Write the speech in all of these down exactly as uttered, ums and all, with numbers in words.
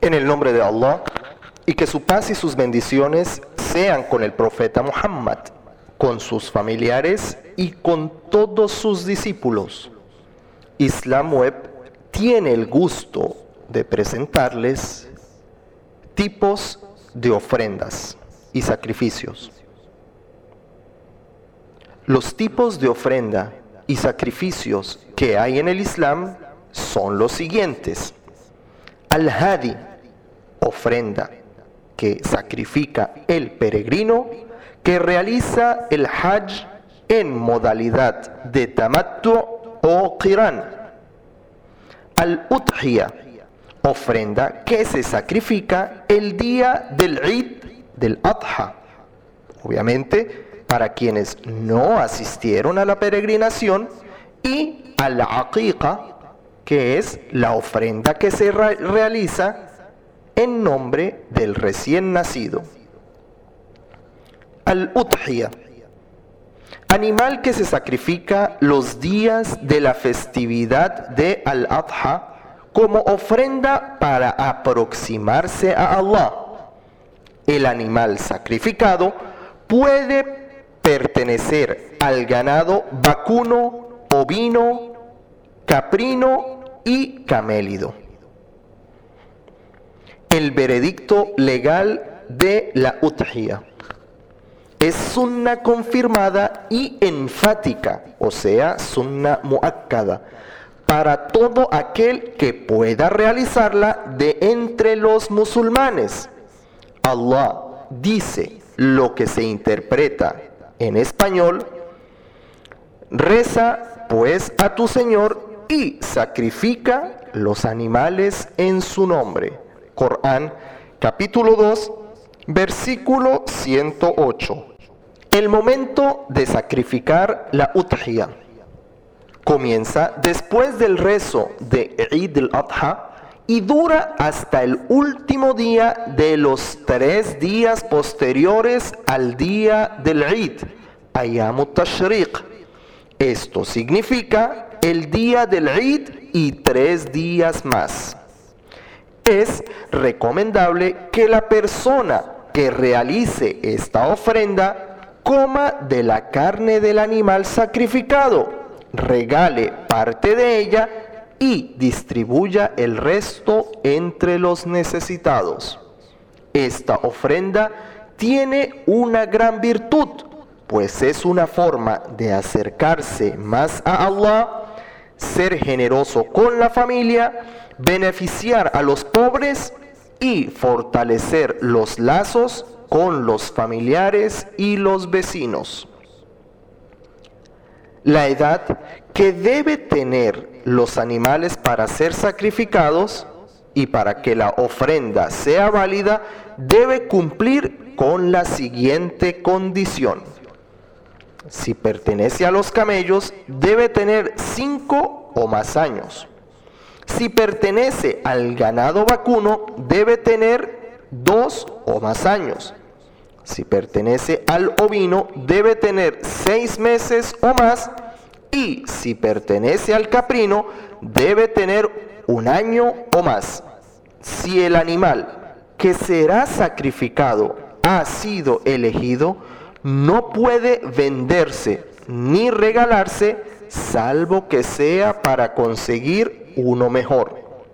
En el nombre de Allah, y que su paz y sus bendiciones sean con el profeta Muhammad, con sus familiares y con todos sus discípulos. Islam Web tiene el gusto de presentarles tipos de ofrendas y sacrificios. Los tipos de ofrenda y sacrificios que hay en el Islam son los siguientes. Al-Hadi, ofrenda que sacrifica el peregrino que realiza el Hajj en modalidad de Tamattu o Qiran. Al-Udhiya, ofrenda que se sacrifica el día del Eid del Adha. Obviamente, para quienes no asistieron a la peregrinación. Y Al-Aqiqa, que es la ofrenda que se re- realiza en nombre del recién nacido. Al-Udhiya, animal que se sacrifica los días de la festividad de Al-Adha como ofrenda para aproximarse a Allah. El animal sacrificado puede pertenecer al ganado vacuno, ovino, caprino y camélido. El veredicto legal de la udhiya es sunna confirmada y enfática, o sea, sunna muakkada, para todo aquel que pueda realizarla de entre los musulmanes. Allah dice lo que se interpreta en español: reza pues a tu Señor y sacrifica los animales en su nombre. Corán, capítulo dos, versículo ciento ocho. El momento de sacrificar la udhiya comienza después del rezo de Eid al-Adha y dura hasta el último día de los tres días posteriores al día del Eid, Ayyam al-Tashriq. Esto significa el día del Eid y tres días más. Es recomendable que la persona que realice esta ofrenda coma de la carne del animal sacrificado, regale parte de ella y distribuya el resto entre los necesitados. Esta ofrenda tiene una gran virtud, pues es una forma de acercarse más a Allah, ser generoso con la familia, beneficiar a los pobres y fortalecer los lazos con los familiares y los vecinos. La edad que debe tener los animales para ser sacrificados y para que la ofrenda sea válida debe cumplir con la siguiente condición. Si pertenece a los camellos, debe tener cinco o más años. Si pertenece al ganado vacuno, debe tener dos o más años. Si pertenece al ovino, debe tener seis meses o más. Y si pertenece al caprino, debe tener un año o más. Si el animal que será sacrificado ha sido elegido, no puede venderse ni regalarse, salvo que sea para conseguir uno mejor.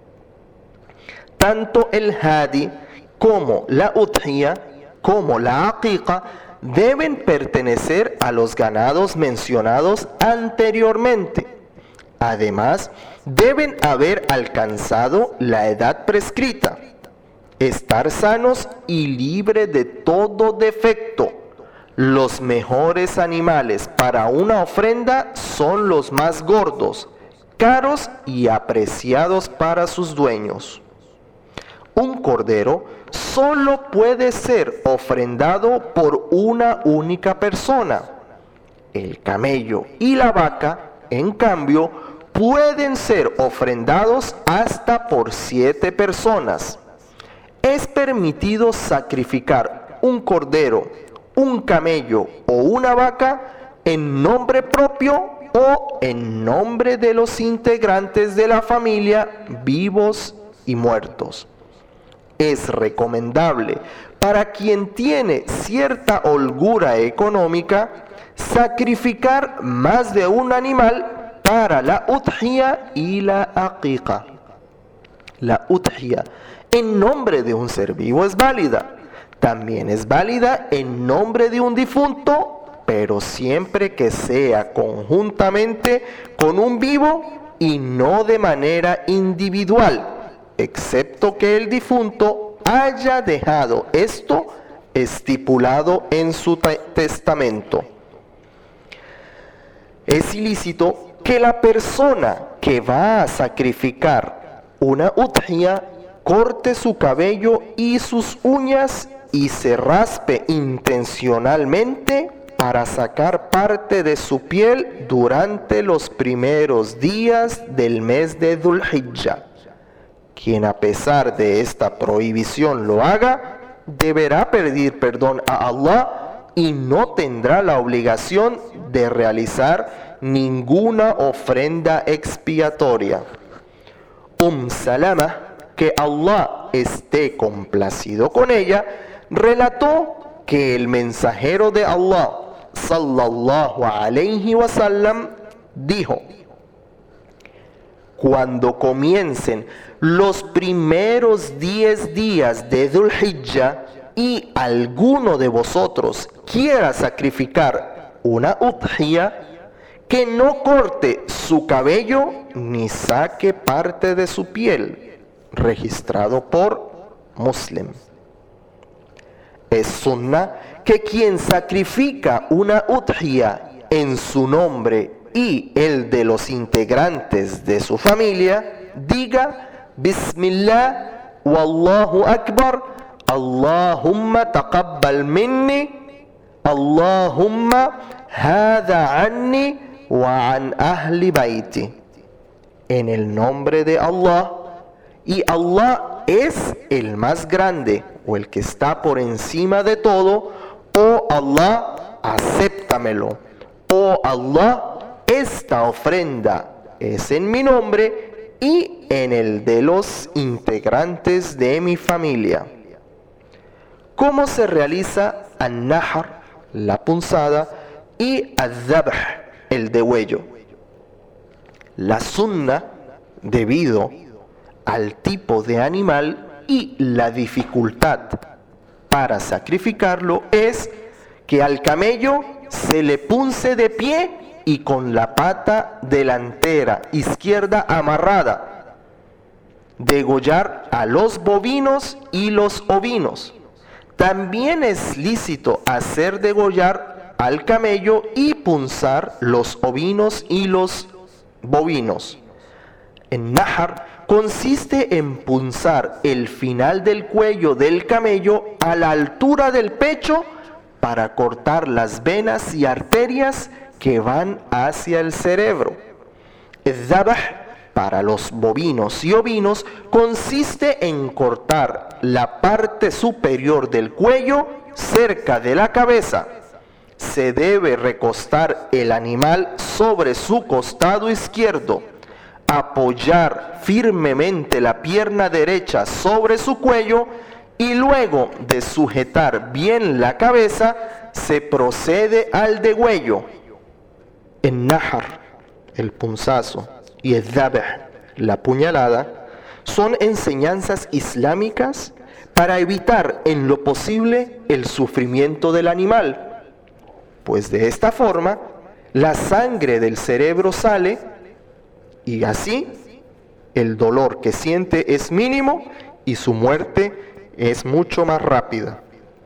Tanto el hadi como la udhiya como la aqiqa deben pertenecer a los ganados mencionados anteriormente. Además, deben haber alcanzado la edad prescrita, estar sanos y libres de todo defecto. Los mejores animales para una ofrenda son los más gordos, caros y apreciados para sus dueños. Un cordero solo puede ser ofrendado por una única persona. El camello y la vaca, en cambio, pueden ser ofrendados hasta por siete personas. Es permitido sacrificar un cordero, un camello o una vaca en nombre propio o en nombre de los integrantes de la familia, vivos y muertos. es recomendable para quien tiene cierta holgura económica sacrificar más de un animal para la udhiyah y la aqiqa. La udhiyah en nombre de un ser vivo es válida. También es válida en nombre de un difunto, pero siempre que sea conjuntamente con un vivo y no de manera individual, excepto que el difunto haya dejado esto estipulado en su testamento. Es ilícito que la persona que va a sacrificar una udhiyah corte su cabello y sus uñas y se raspe intencionalmente para sacar parte de su piel durante los primeros días del mes de Dhul Hijjah. Quien a pesar de esta prohibición lo haga, deberá pedir perdón a Allah y no tendrá la obligación de realizar ninguna ofrenda expiatoria. Umm Salama, que Allah esté complacido con ella, relató que el mensajero de Allah, sallallahu alayhi wa sallam, dijo: cuando comiencen los primeros diez días de Dhul Hijjah y alguno de vosotros quiera sacrificar una udhiyah, que no corte su cabello ni saque parte de su piel. Registrado por Muslim. Es sunnah que quien sacrifica una udhiyah en su nombre y el de los integrantes de su familia diga Bismillah Wallahu Akbar, Allahumma taqabbal minni, Allahumma hadha anni wa an ahli baiti. En el nombre de Allah, y Allah es el más grande o el que está por encima de todo, oh Allah, acéptamelo. Oh Allah, esta ofrenda es en mi nombre y en el de los integrantes de mi familia. ¿Cómo se realiza an-nahr, la punzada, y al-dhabh, el degüello? La sunna, debido al tipo de animal y la dificultad para sacrificarlo, es que al camello se le punce de pie y con la pata delantera izquierda amarrada, degollar a los bovinos y los ovinos. También es lícito hacer degollar al camello y punzar los ovinos y los bovinos. En nahr consiste en punzar el final del cuello del camello a la altura del pecho para cortar las venas y arterias que van hacia el cerebro. El dhabh para los bovinos y ovinos consiste en cortar la parte superior del cuello cerca de la cabeza. Se debe recostar el animal sobre su costado izquierdo, apoyar firmemente la pierna derecha sobre su cuello y luego de sujetar bien la cabeza se procede al degüello. El nahr, el punzazo, y el dhabh, la puñalada, son enseñanzas islámicas para evitar en lo posible el sufrimiento del animal, pues de esta forma la sangre del cerebro sale y así el dolor que siente es mínimo y su muerte es mucho más rápida.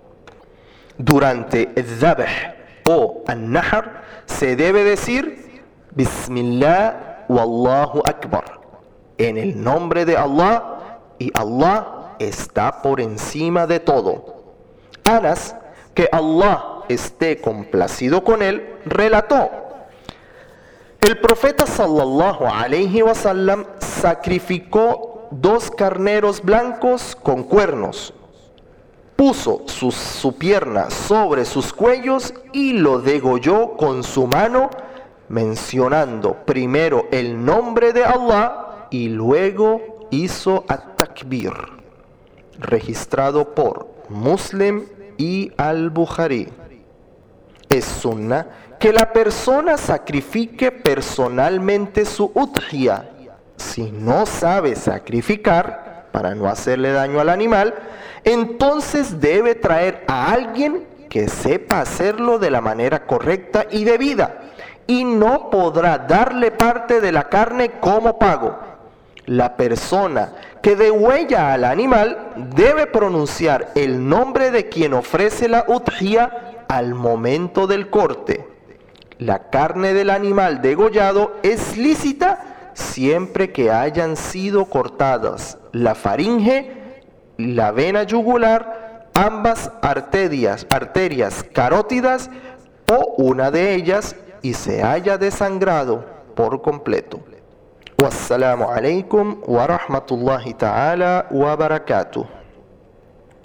Durante el dhabh o an-nahr se debe decir Bismillah Wallahu Akbar, en el nombre de Allah, y Allah está por encima de todo. Anas, que Allah esté complacido con él, relató: el profeta sallallahu alayhi wa sallam sacrificó dos carneros blancos con cuernos, puso su, su pierna sobre sus cuellos y lo degolló con su mano, mencionando primero el nombre de Allah y luego hizo at-takbir. registrado por Muslim y Al-Bukhari. Es sunna que la persona sacrifique personalmente su udhiyah. Si no sabe sacrificar, para no hacerle daño al animal, entonces debe traer a alguien que sepa hacerlo de la manera correcta y debida, y no podrá darle parte de la carne como pago. La persona que degüella al animal debe pronunciar el nombre de quien ofrece la udhiyah al momento del corte. La carne del animal degollado es lícita siempre que hayan sido cortadas la faringe, la vena yugular, ambas arterias, arterias carótidas o una de ellas y se haya desangrado por completo. Wassalamu alaikum wa rahmatullahi ta'ala wa barakatuh.